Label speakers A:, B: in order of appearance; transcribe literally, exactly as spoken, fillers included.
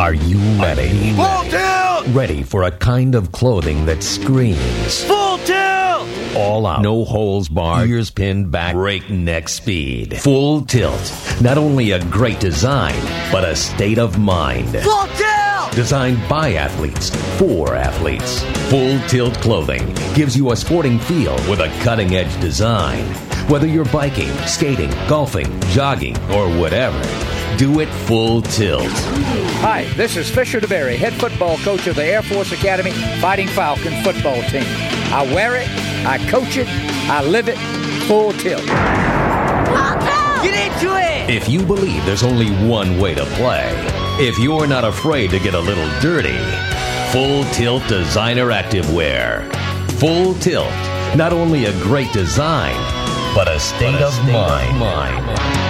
A: Are you ready?
B: Full tilt!
A: Ready for a kind of clothing that screams
B: Full tilt!
A: all out, no holes barred, ears pinned back, breakneck speed. Full Tilt. Not only a great design, but a state of mind.
B: Full tilt!
A: Designed by athletes, for athletes. Full Tilt clothing gives you a sporting feel with a cutting-edge design. Whether you're biking, skating, golfing, jogging, or whatever, do it Full Tilt.
C: Hi, this is Fisher DeBerry, head football coach of the Air Force Academy Fighting Falcon football team. I wear it, I coach it, I live it, Full Tilt.
B: Get into it!
A: If you believe there's only one way to play, if you're not afraid to get a little dirty, Full Tilt Designer Activewear. Full Tilt. Not only a great design, but a state, but a of, state mind. of mind.